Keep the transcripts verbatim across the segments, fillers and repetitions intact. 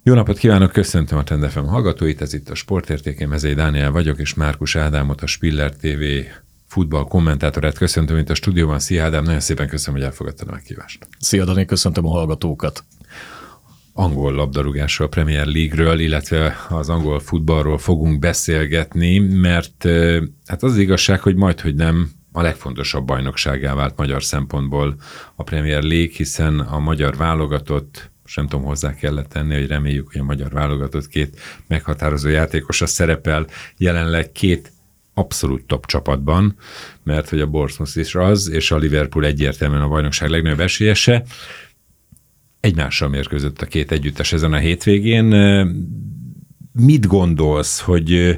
Jó napot kívánok, köszöntöm a Trend ef em hallgatóit, ez itt a Sportértékén, Mezei Dániel vagyok, és Márkus Ádámot, a Spiller té vé futball kommentátorát köszöntöm itt a stúdióban. Szia Ádám, nagyon szépen köszönöm, hogy elfogadtad a meghívást. Szia Dani, köszöntöm a hallgatókat. Angol labdarúgásról, Premier League-ről, illetve az angol futballról fogunk beszélgetni, mert hát az, az igazság, hogy majdhogy nem a legfontosabb bajnokságá vált magyar szempontból a Premier League, hiszen a magyar válogatott, sem tudom, hozzá kellett tenni, hogy reméljük, hogy a magyar válogatott két meghatározó játékosa szerepel jelenleg két abszolút top csapatban, mert hogy a Bournemouth is az, és a Liverpool egyértelműen a bajnokság legnagyobb esélyese. Egymással mérkőzött a két együttes ezen a hétvégén. Mit gondolsz, hogy,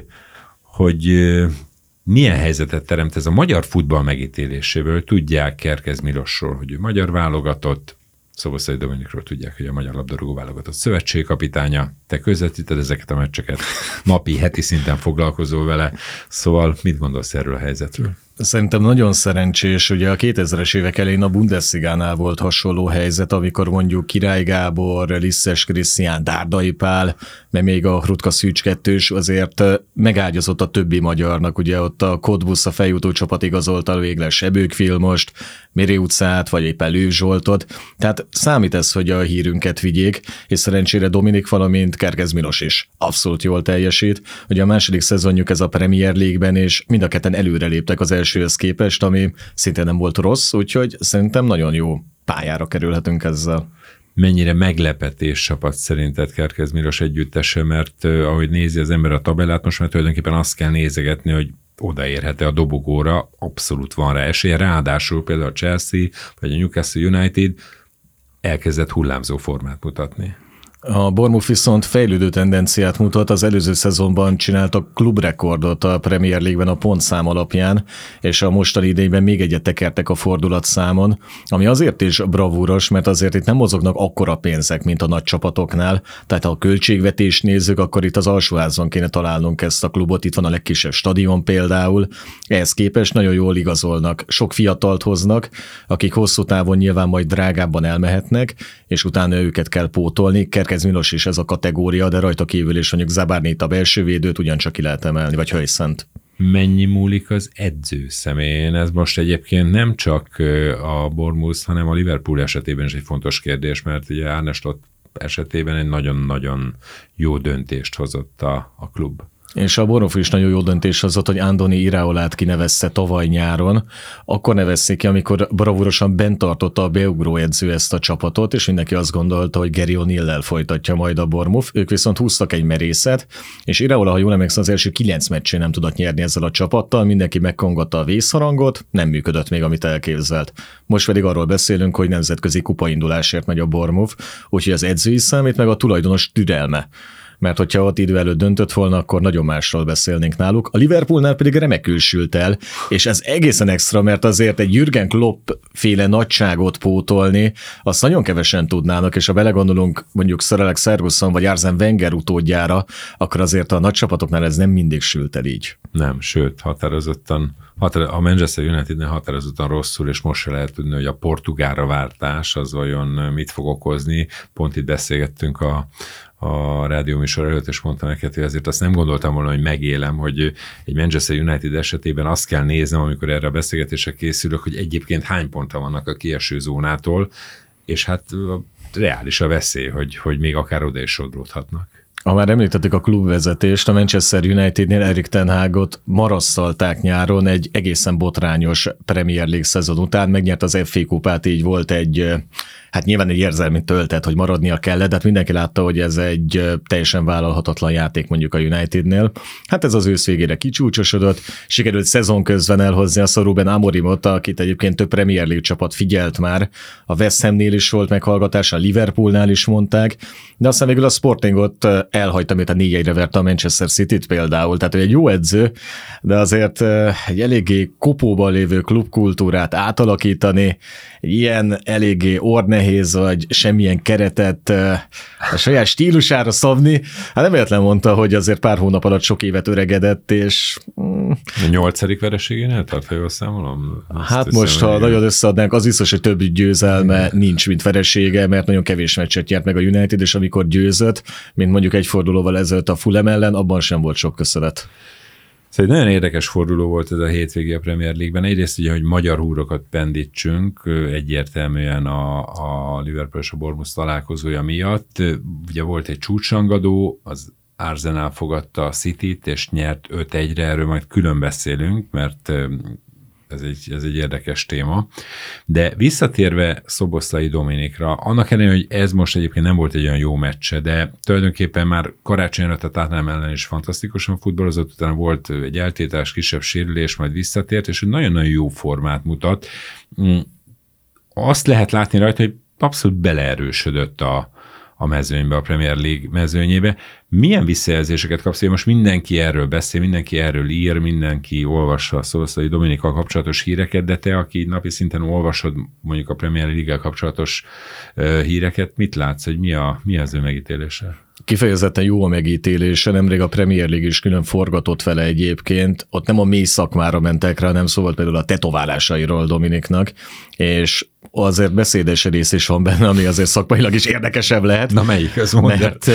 hogy milyen helyzetet teremt ez a magyar futball megítéléséből? Tudják Kerkez Milosról, hogy ő magyar válogatott, Szoboszlai Dominikról tudják, hogy a magyar labdarúgó válogatott szövetségkapitánya, te közvetíted ezeket a meccseket, napi, heti szinten foglalkozol vele, szóval mit gondolsz erről a helyzetről? Szerintem nagyon szerencsés, ugye a kétezres évek elején a Bundesligánál volt hasonló helyzet, amikor mondjuk Király Gábor, Lisztes Krisztián, Dárdai Pál, mert még a Hrutka Szűcs kettős azért megágyazott a többi magyarnak, ugye ott a Cottbus, a feljutó csapat igazolta végleg Sebők Vilmost, Méré utcát, vagy éppen Lőv Zsoltot, tehát számít ez, hogy a hírünket vigyék, és szerencsére Dominik, valamint Kerkez Milos is abszolút jól teljesít. Ugye a második szezonjuk ez a Premier League-ben, és mind a ketten előreléptek az elsőhöz képest, ami szintén nem volt rossz, úgyhogy szerintem nagyon jó pályára kerülhetünk ezzel. Mennyire meglepetés csapat szerinted Kerkez Milos együttese, mert uh, ahogy nézi az ember a tabellát, most már tulajdonképpen azt kell nézegetni, hogy odaérhet-e a dobogóra, abszolút van rá esélye, ráadásul például a Chelsea vagy a Newcastle United elkezdett hullámzó formát mutatni. A Bournemouth viszont fejlődő tendenciát mutat, az előző szezonban csináltak klubrekordot a Premier League-ben a pontszám alapján, és a mostani idényben még egyet tekertek a fordulatszámon, ami azért is bravúros, mert azért itt nem mozognak akkora pénzek, mint a nagy csapatoknál, tehát ha a költségvetést nézzük, akkor itt az alsóházon kéne találnunk ezt a klubot, itt van a legkisebb stadion például, ehhez képest nagyon jól igazolnak, sok fiatalt hoznak, akik hosszú távon nyilván majd drágábban elmehetnek, és utána őket kell pótolni. Kerkez Milos is ez a kategória, de rajta kívül is mondjuk Zabárnét, a belső védőt ugyancsak ki lehet emelni, vagy Hajszent. Mennyi múlik az edző személyén? Ez most egyébként nem csak a Bournemouth, hanem a Liverpool esetében is egy fontos kérdés, mert ugye Arne Slot esetében egy nagyon-nagyon jó döntést hozott a, a klub. És a Bournemouth is nagyon jó döntés hozott, hogy Andoni Iraolát kinevezte tavaly nyáron. Akkor nevezték ki, amikor bravúrosan bent tartotta a beugró edző ezt a csapatot, és mindenki azt gondolta, hogy Gary O'Neill-lel folytatja majd a Bournemouth. Ők viszont húztak egy merészet, és Iraola, ha jól emlékszem, az első kilenc meccsén nem tudott nyerni ezzel a csapattal, mindenki megkongatta a vészharangot, nem működött még, amit elképzelt. Most pedig arról beszélünk, hogy nemzetközi kupaindulásért megy a Bournemouth, úgyhogy az edzői számít, meg a tulajdonos türelme. Mert hogyha ott idő előtt döntött volna, akkor nagyon másról beszélnénk náluk. A Liverpoolnál pedig remekül sült el, és ez egészen extra, mert azért egy Jürgen Klopp féle nagyságot pótolni, azt nagyon kevesen tudnának, és ha belegondolunk mondjuk Sir Alex Ferguson vagy Arsene Wenger utódjára, akkor azért a nagy csapatoknál ez nem mindig sült el így. Nem, sőt, határozottan, határ, a Manchester Unitednél határozottan rosszul, és most se lehet tudni, hogy a portugálra váltás az olyan mit fog okozni. Pont itt beszélgettünk a a rádióműsor előtt, és mondtam neked, hogy azért azt nem gondoltam volna, hogy megélem, hogy egy Manchester United esetében azt kell néznem, amikor erre a beszélgetésre készülök, hogy egyébként hány pontra vannak a kieső zónától, és hát reális a veszély, hogy, hogy még akár oda is sodródhatnak. Ha már említettük a klubvezetést, a Manchester Unitednél Erik ten Hagot marasztalták nyáron egy egészen botrányos Premier League szezon után, megnyert az ef á kupát, így volt egy, hát nyilván egy érzelmi töltet, hogy maradnia kellett, de hát mindenki látta, hogy ez egy teljesen vállalhatatlan játék mondjuk a Unitednél. Hát ez az ősz végére kicsúcsosodott, sikerült szezon közben elhozni a Ruben Amorimot, akit egyébként több Premier League csapat figyelt már, a West Hamnél is volt meghallgatás, a Liverpoolnál is mondták, de aztán végül a Sportingot elhagyta, amit a négy egyre verte a Manchester Cityt például, tehát ő egy jó edző, de azért egy eléggé kopóban lévő klubkultúrát átalakítani, egy ilyen eléggé orrnehéz, vagy semmilyen keretet a saját stílusára szabni, hát nem véletlen mondta, hogy azért pár hónap alatt sok évet öregedett, és A nyolcadik vereségénél tart, ha jól számolom? Hát hiszem, most, ha nagyon összeadnánk, az biztos, hogy több győzelme nincs, mint veresége, mert nagyon kevés meccset nyert meg a United, és amikor győzött, mint mondjuk egy fordulóval ezelőtt a Fulham ellen, abban sem volt sok köszönet. Szóval egy nagyon érdekes forduló volt ez a hétvégi a Premier League-ben. Egyrészt ugye, hogy magyar húrokat pendítsünk, egyértelműen a, a Liverpool és a Bournemouth találkozója miatt. Ugye volt egy csúcsrangadó, az Arsenal fogadta a Cityt, és nyert öt egyre, erről majd külön beszélünk, mert ez egy, ez egy érdekes téma. De visszatérve Szoboszlai Dominikra, annak ellenére, hogy ez most egyébként nem volt egy olyan jó meccse, de tulajdonképpen már karácsony előtt a Tottenham ellen is fantasztikusan futballozott, utána volt egy eltétás, kisebb sérülés, majd visszatért, és nagyon-nagyon jó formát mutat. Azt lehet látni rajta, hogy abszolút beleerősödött a a mezőnybe, a Premier League mezőnyébe. Milyen visszajelzéseket kapsz? Most mindenki erről beszél, mindenki erről ír, mindenki olvassa a Szoboszlai Dominikkal kapcsolatos híreket, de te, aki napi szinten olvasod mondjuk a Premier League-vel kapcsolatos uh, híreket, mit látsz, hogy mi, a, mi az ő megítélése? Kifejezetten jó a megítélése, nemrég a Premier League is külön forgatott vele egyébként, ott nem a mély szakmára mentek rá, nem szó volt például a tetoválásairól Dominiknak, és azért beszédes rész is van benne, ami azért szakmailag is érdekesebb lehet. Na melyik, ez mondd. Mert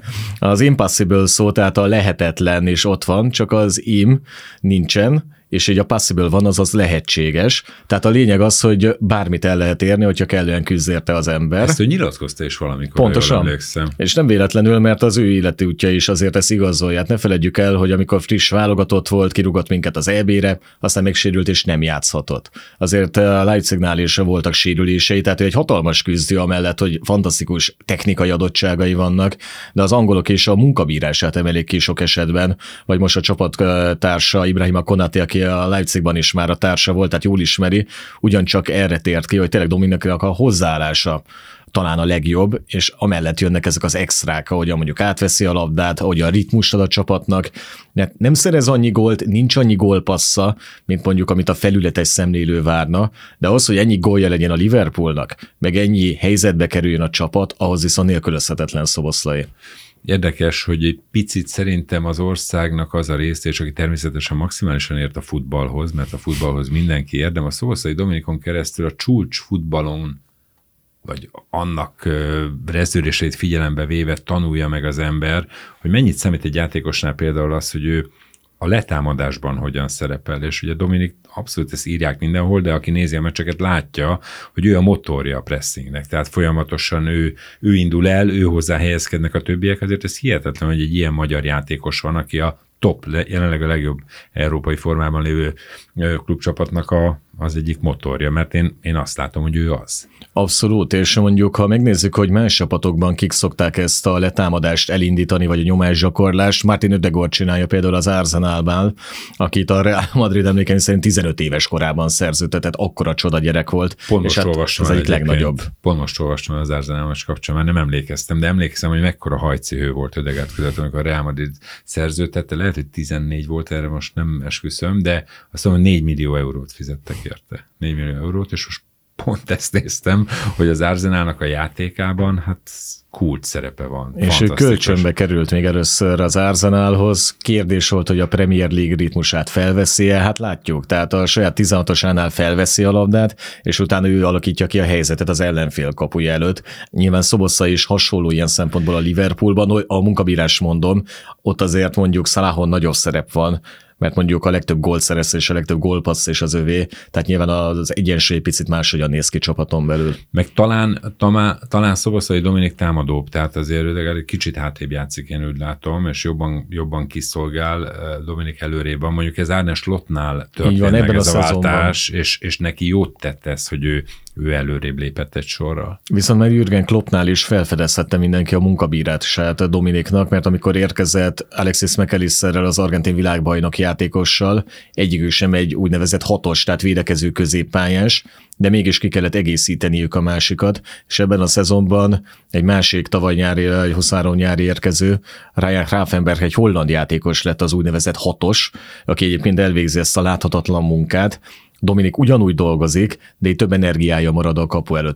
az impossible szó, tehát a lehetetlen is ott van, csak az im nincsen, és így a possible van, azaz lehetséges. Tehát a lényeg az, hogy bármit el lehet érni, hogyha kellően küzd érte az ember. Ezt ő nyilatkozta is valamikor, pontosan. És nem véletlenül, mert az ő életi útja is azért ezt igazolja. Hát ne feledjük el, hogy amikor friss válogatott volt, kirúgott minket az é bé-re, aztán megsérült és nem játszhatott. Azért a Leipzignál is voltak sérülései, tehát ő egy hatalmas küzdő amellett, hogy fantasztikus technikai adottságai vannak, de az angolok és a munkabírását emelik ki sok esetben, vagy most a csapattársa Ibrahima Konaté, aki a Leipzigban is már a társa volt, tehát jól ismeri, ugyancsak erre tért ki, hogy tényleg Dominiknak a hozzáállása talán a legjobb, és amellett jönnek ezek az extrák, ahogyan mondjuk átveszi a labdát, ahogy a ritmust ad a csapatnak, mert nem szerez annyi gólt, nincs annyi gólpassza, mint mondjuk amit a felületes szemlélő várna, de az, hogy ennyi gólja legyen a Liverpoolnak, meg ennyi helyzetbe kerüljön a csapat, ahhoz viszont nélkülözhetetlen Szoboszlai. Érdekes, hogy egy picit szerintem az országnak az a része, és aki természetesen maximálisan ért a futballhoz, mert a futballhoz mindenki ér, de a Szoboszlai Dominikon keresztül a csúcs futballon, vagy annak rezőrését figyelembe véve tanulja meg az ember, hogy mennyit számít egy játékosnál például az, hogy ő a letámadásban hogyan szerepel, és ugye Dominik abszolút ezt írják mindenhol, de aki nézi a meccseket, látja, hogy ő a motorja a pressingnek, tehát folyamatosan ő, ő indul el, ő hozzá helyezkednek a többiek, azért ez hihetetlen, hogy egy ilyen magyar játékos van, aki a top, jelenleg a legjobb európai formában lévő klubcsapatnak a, az egyik motorja, mert én, én azt látom, hogy ő az. Abszolút, és mondjuk, ha megnézzük, hogy más csapatokban kik szokták ezt a letámadást elindítani, vagy a nyomásgyakorlást, Martin Ödegaard csinálja például az Arsenalban, akit a Real Madrid emlékeim szerint tizenöt éves korában szerződtetett, akkora csoda gyerek volt. Pont most hát olvastam ez egyik legnagyobb. Pont most olvastam az Arsenal kapcsán, már nem emlékeztem, de emlékszem, hogy mekkora hajcihő volt Ödegaard között, amikor a Real Madrid szerződtette, lehet, hogy tizennégy volt, erre most nem esküszöm, de azt mondom, négy millió eurót fizettek érte. négy millió eurót, és most pont ezt néztem, hogy az Arsenalnak a játékában hát kult szerepe van. És ő kölcsönbe került még először az Arsenalhoz. Kérdés volt, hogy a Premier League ritmusát felveszi-e, hát látjuk. Tehát a saját tizenhatosánál felveszi a labdát, és utána ő alakítja ki a helyzetet az ellenfél kapuja előtt. Nyilván Szoboszlai is hasonló ilyen szempontból a Liverpoolban, a munkabírás mondom, ott azért mondjuk Salahon nagyobb szerep van, mert mondjuk a legtöbb gólt szerez és a legtöbb gólpassz és az övé, tehát nyilván az egyensúly picit máshogyan néz ki csapaton belül. Meg talán, talán, talán Szoboszlai Dominik támadóbb, tehát azért egy kicsit hátrébb játszik, én úgy látom, és jobban, jobban kiszolgál Dominik előrében. Mondjuk ez Arne Slottnál történt van, meg ez a, a váltás, és, és neki jót tett ez, hogy ő ő előrébb lépett egy sorral. Viszont már Jürgen Kloppnál is felfedezhette mindenki a munkabírását Dominiknak, mert amikor érkezett Alexis McAllisterrel, az argentin világbajnok játékossal, egyikük sem egy úgynevezett hatos, tehát védekező középpályás, de mégis ki kellett egészíteniük a másikat, és ebben a szezonban egy másik tavaly nyári, egy huszonhárom nyári érkező, Ryan Gravenberch egy holland játékos lett az úgynevezett hatos, aki egyébként elvégzi ezt a láthatatlan munkát. Dominik ugyanúgy dolgozik, de így több energiája marad a kapu előtt is.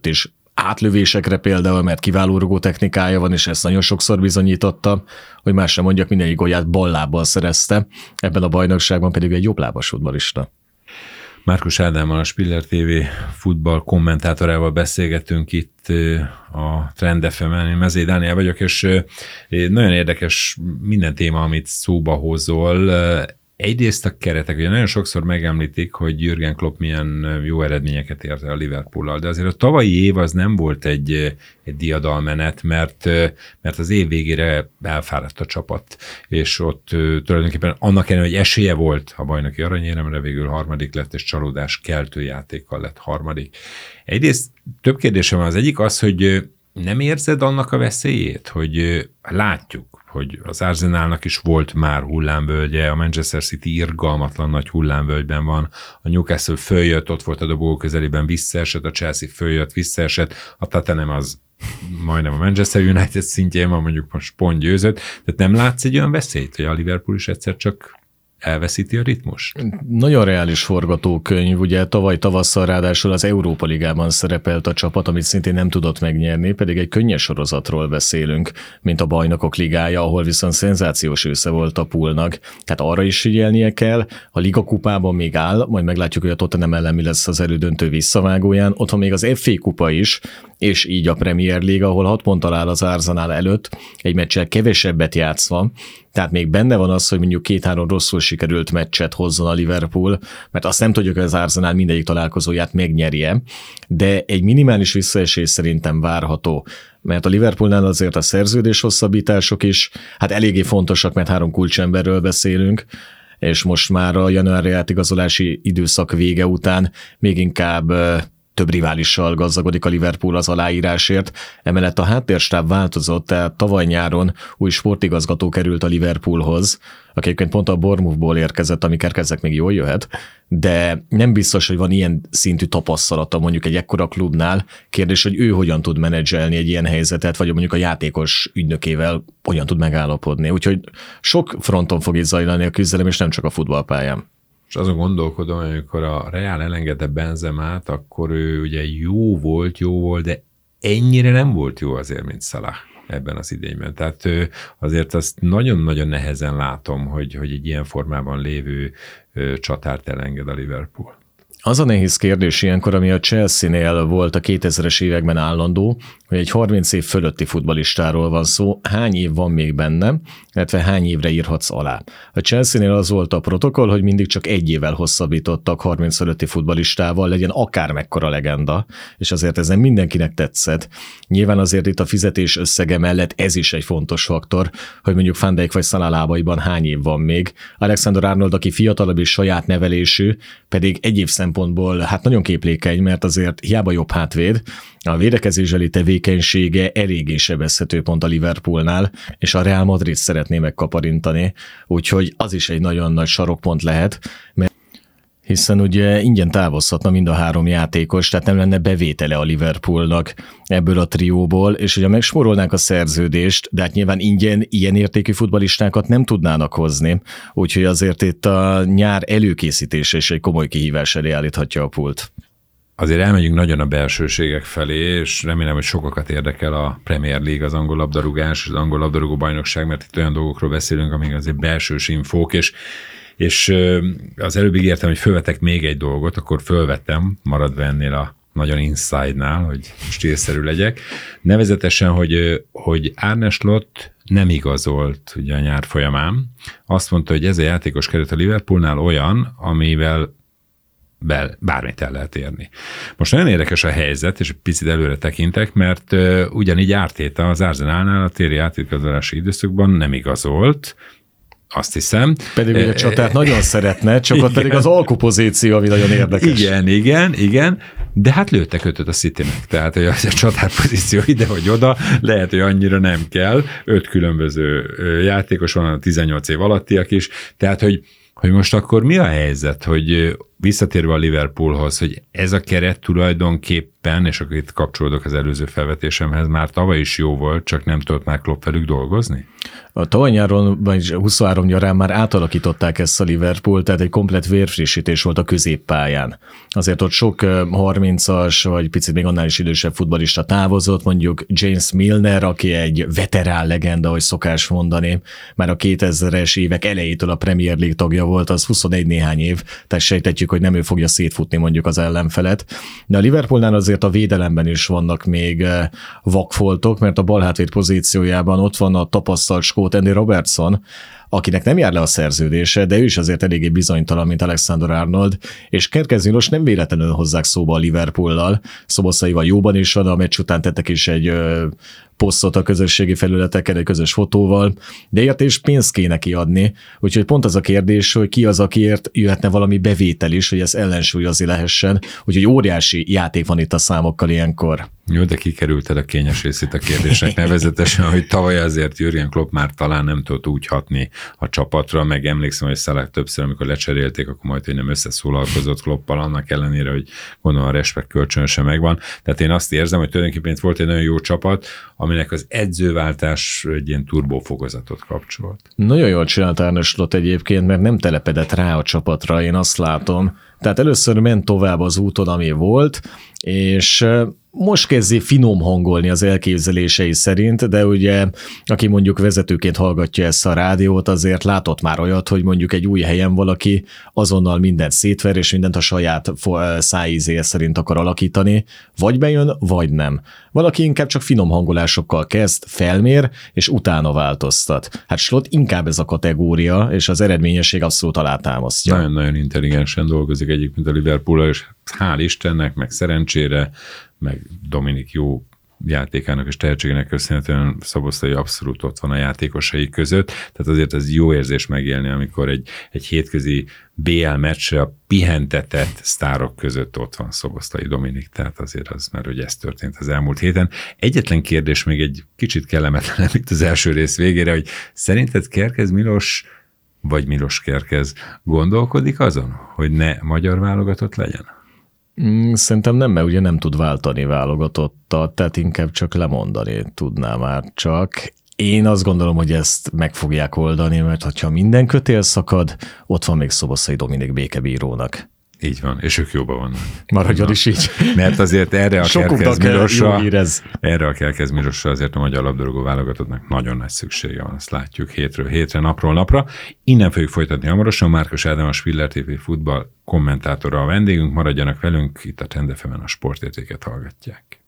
átlövésekre például, mert kiváló rugó technikája van, és ezt nagyon sokszor bizonyította, hogy más sem mondjak, mindegyik gólját ballábbal szerezte, ebben a bajnokságban pedig egy jobblábas futballista. Márkus Ádámmal, a Spiller té vé futball kommentátorával beszélgetünk itt a Trend ef emen. Én Mezei Dániel vagyok, és nagyon érdekes minden téma, amit szóba hozol. Egyrészt a keretek, ugye nagyon sokszor megemlítik, hogy Jürgen Klopp milyen jó eredményeket ért el a Liverpoollal, de azért a tavalyi év az nem volt egy, egy diadalmenet, mert, mert az év végére elfáradt a csapat, és ott tulajdonképpen annak ellenére, hogy esélye volt a bajnoki aranyéremre, végül harmadik lett, és csalódás keltő játékkal lett harmadik. Egyrészt több kérdésem van, az egyik az, hogy nem érzed annak a veszélyét, hogy látjuk, hogy az Arsenalnak is volt már hullámvölgye, a Manchester City irgalmatlan nagy hullámvölgyben van, a Newcastle följött, ott volt a dobó közelében, visszaesett, a Chelsea följött, visszaesett, a Tottenham az majdnem a Manchester United szintjén van, mondjuk most pont győzött, tehát nem látsz egy olyan veszélyt, hogy a Liverpool is egyszer csak elveszíti a ritmus? Nagyon reális forgatókönyv, ugye tavaly tavasszal ráadásul az Európa Ligában szerepelt a csapat, amit szintén nem tudott megnyerni, pedig egy könnyes sorozatról beszélünk, mint a Bajnokok Ligája, ahol viszont szenzációs ősze volt a poolnak. Tehát arra is figyelnie kell, a Liga kupában még áll, majd meglátjuk, hogy a Tottenham ellen mi lesz az elődöntő visszavágóján, ott van még az ef á kupa is, és így a Premier League, ahol hat ponttal áll az Arsenal előtt, egy meccsel kevesebbet játszva, tehát még benne van az, hogy mondjuk két-három rosszul sikerült meccset hozzon a Liverpool, mert azt nem tudjuk, hogy az Arsenal mindegyik találkozóját megnyerje, de egy minimális visszaesés szerintem várható, mert a Liverpoolnál azért a szerződés hosszabbítások is, hát eléggé fontosak, mert három kulcsemberről beszélünk, és most már a januári átigazolási időszak vége után még inkább több riválissal gazdagodik a Liverpool az aláírásért. Emellett a háttérstáb változott, tehát tavaly nyáron új sportigazgató került a Liverpoolhoz, aki egyébként pont a Bournemouthból érkezett, ami kerkezzek még jól jöhet, de nem biztos, hogy van ilyen szintű tapasztalata mondjuk egy ekkora klubnál. Kérdés, hogy ő hogyan tud menedzselni egy ilyen helyzetet, vagy mondjuk a játékos ügynökével hogyan tud megállapodni. Úgyhogy sok fronton fog itt zajlani a küzdelem, és nem csak a futballpályán. És azon gondolkodom, hogy amikor a Real elengedte Benzemát, akkor ő ugye jó volt, jó volt, de ennyire nem volt jó azért, mint Salah ebben az idényben. Tehát azért azt nagyon-nagyon nehezen látom, hogy, hogy egy ilyen formában lévő csatárt elenged a Liverpool. Az a nehéz kérdés ilyenkor, ami a Chelsea-nél volt a kétezres években állandó, hogy egy harminc év fölötti futballistáról van szó, hány év van még benne, illetve hány évre írhatsz alá. A Chelsea-nél az volt a protokoll, hogy mindig csak egy évvel hosszabbítottak harminc fölötti futballistával, legyen akár mekkora legenda, és azért ez nem mindenkinek tetszett. Nyilván azért itt a fizetés összege mellett ez is egy fontos faktor, hogy mondjuk Van Dijk vagy Salah lábaiban hány év van még. Alexander-Arnold, aki fiatalabb és saját nevelésű, pedig egy év szempontból hát nagyon képlékeny, mert azért hiába jobb hátvéd, a védekezésbeli tevékenysége eléggé sebezhető pont a Liverpoolnál, és a Real Madrid szeretné megkaparintani, úgyhogy az is egy nagyon nagy sarokpont lehet, mert hiszen ugye ingyen távozhatna mind a három játékos, tehát nem lenne bevétele a Liverpoolnak ebből a trióból, és ugye megspórolnák a szerződést, de hát nyilván ingyen ilyen értékű futballistákat nem tudnának hozni, úgyhogy azért itt a nyár előkészítése is egy komoly kihívás elé állíthatja a pult. Azért elmegyünk nagyon a belsőségek felé, és remélem, hogy sokakat érdekel a Premier League, az angol labdarúgás, az angol labdarúgó bajnokság, mert itt olyan dolgokról beszélünk, amik azért belsős infók, és és az előbb ígértem, hogy fölvetek még egy dolgot, akkor fölvettem, maradva ennél a nagyon inside-nál, hogy stílszerű legyek. Nevezetesen, hogy, hogy Arne Slot nem igazolt ugye a nyár folyamán. Azt mondta, hogy ez a játékos keret a Liverpoolnál olyan, amivel bel, bármit el lehet érni. Most nagyon érdekes a helyzet, és picit előre tekintek, mert uh, ugyanígy Arteta az Arsenalnál a téli átigazolási időszakban nem igazolt, azt hiszem. Pedig ugye a csatát nagyon szeretne, csak igen. Ott pedig az alkupozíció, ami nagyon érdekes. Igen, igen, igen, de hát lőttek ötöt a Citynek, tehát hogy a csatárpozíció ide vagy oda, lehet, hogy annyira nem kell, öt különböző játékos van, a tizennyolc év alattiak is, tehát hogy hogy most akkor mi a helyzet, hogy visszatérve a Liverpoolhoz, hogy ez a keret tulajdonképpen, és akkor itt kapcsolódok az előző felvetésemhez, már tavaly is jó volt, csak nem tudott már Klopp velük dolgozni? A tavaly nyáron, vagy huszonhárom nyarán már átalakították ezt a Liverpool, tehát egy komplett vérfrissítés volt a középpályán. Azért ott sok harmincas, vagy picit még annál is idősebb futballista távozott, mondjuk James Milner, aki egy veterán legenda, ahogy szokás mondani, már a kétezres évek elejétől a Premier League tagja volt, az huszonegy néhány év, tehát sejtetjük, hogy nem ő fogja szétfutni mondjuk az ellenfelet. De a Liverpoolnál azért a védelemben is vannak még vakfoltok, mert a balhátvéd pozíciójában ott van a tapasztalt skót Andy Robertson, akinek nem jár le a szerződése, de ő is azért eléggé bizonytalan, mint Alexander Arnold, és Kerkez Milos nem véletlenül hozzák szóba a Liverpoollal, Szoboszlaival jóban is van, a meccs után tettek is egy ö, posztot a közösségi felületeken, egy közös fotóval, de érte is pénzt kéne kiadni, úgyhogy pont az a kérdés, hogy ki az, akiért jöhetne valami bevétel is, hogy ez ellensúlyozni lehessen, úgyhogy óriási játék van itt a számokkal ilyenkor. Jó, de kikerülted a kényes részét a kérdésnek, nevezetesen, hogy tavaly azért Jürgen Klopp már talán nem tudott úgy hatni a csapatra, meg emlékszem, hogy Salah többször, amikor lecserélték, akkor majd, hogy nem összeszólalkozott Kloppal, annak ellenére, hogy gondolom a respekt kölcsönösen megvan. Tehát én azt érzem, hogy tulajdonképpen volt egy nagyon jó csapat, aminek az edzőváltás egy ilyen turbófokozatot kapcsolt. Nagyon jól csinált Arne Slot egyébként, mert nem telepedett rá a csapatra, én azt látom. Tehát először ment tovább az úton, ami volt, és most kezdi finom hangolni az elképzelései szerint, de ugye, aki mondjuk vezetőként hallgatja ezt a rádiót, azért látott már olyat, hogy mondjuk egy új helyen valaki azonnal mindent szétver, és mindent a saját szájízéje szerint akar alakítani, vagy bejön, vagy nem. Valaki inkább csak finom hangolásokkal kezd, felmér, és utána változtat. Hát Slot inkább ez a kategória, és az eredményesség abszolút alátámasztja. Nagyon-nagyon intelligensen dolgozik egyébként a Liverpool, és hál' Istennek, meg szerencsére, meg Dominik jó játékának és tehetségének köszönhetően Szoboszlai abszolút ott van a játékosai között, tehát azért ez jó érzés megélni, amikor egy, egy hétközi bé el meccsre a pihentetett sztárok között ott van Szoboszlai Dominik, tehát azért az, mert hogy ez történt az elmúlt héten. Egyetlen kérdés még egy kicsit kellemetlen itt az első rész végére, hogy szerinted Kerkez Milos vagy Milos Kerkez gondolkodik azon, hogy ne magyar válogatott legyen? Szerintem nem, mert ugye nem tud váltani válogatottat, tehát inkább csak lemondani tudná már csak. Én azt gondolom, hogy ezt meg fogják oldani, mert ha minden kötél szakad, ott van még Szoboszlai Dominik békebírónak. Így van, és ők jóban vannak. Maradjon is így. Mert azért erre a Kerkez Milosra, ez. erre a Kerkez Milosra azért a magyar labdarúgó válogatottnak nagyon nagy szüksége van, ezt látjuk hétről hétre, napról napra. Innen fogjuk folytatni hamarosan. Márkos Ádám, a Spiller té vé futball kommentátora a vendégünk, maradjanak velünk, itt a Trend ef emen a sportértéket hallgatják.